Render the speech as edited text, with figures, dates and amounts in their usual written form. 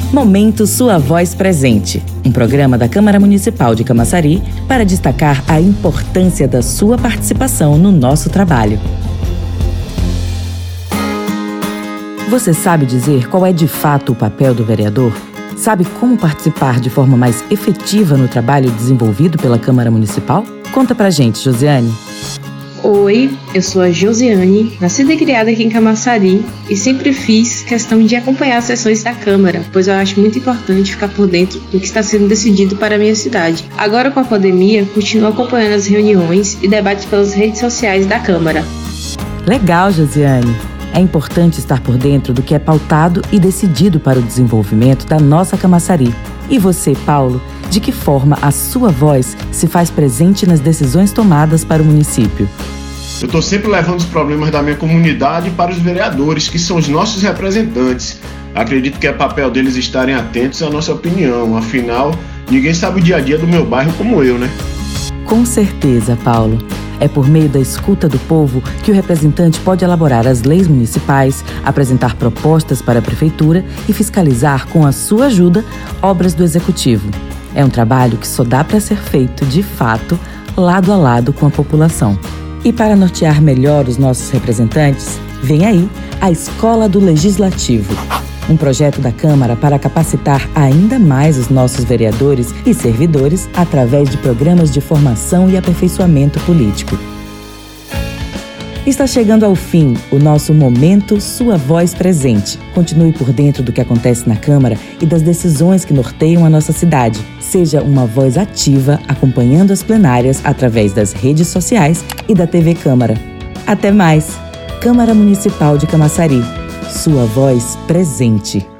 Momento Sua Voz Presente, um programa da Câmara Municipal de Camaçari para destacar a importância da sua participação no nosso trabalho. Você sabe dizer qual é de fato o papel do vereador? Sabe como participar de forma mais efetiva no trabalho desenvolvido pela Câmara Municipal? Conta pra gente, Josiane. Oi, eu sou a Josiane, nascida e criada aqui em Camaçari e sempre fiz questão de acompanhar as sessões da Câmara, pois eu acho muito importante ficar por dentro do que está sendo decidido para a minha cidade. Agora com a pandemia, continuo acompanhando as reuniões e debates pelas redes sociais da Câmara. Legal, Josiane! É importante estar por dentro do que é pautado e decidido para o desenvolvimento da nossa Camaçari. E você, Paulo, de que forma a sua voz se faz presente nas decisões tomadas para o município? Eu estou sempre levando os problemas da minha comunidade para os vereadores, que são os nossos representantes. Acredito que é papel deles estarem atentos à nossa opinião, afinal, ninguém sabe o dia a dia do meu bairro como eu, né? Com certeza, Paulo. É por meio da escuta do povo que o representante pode elaborar as leis municipais, apresentar propostas para a prefeitura e fiscalizar, com a sua ajuda, obras do executivo. É um trabalho que só dá para ser feito, de fato, lado a lado com a população. E para nortear melhor os nossos representantes, vem aí a Escola do Legislativo. Um projeto da Câmara para capacitar ainda mais os nossos vereadores e servidores através de programas de formação e aperfeiçoamento político. Está chegando ao fim o nosso Momento Sua Voz Presente. Continue por dentro do que acontece na Câmara e das decisões que norteiam a nossa cidade. Seja uma voz ativa acompanhando as plenárias através das redes sociais e da TV Câmara. Até mais! Câmara Municipal de Camaçari. Sua voz presente.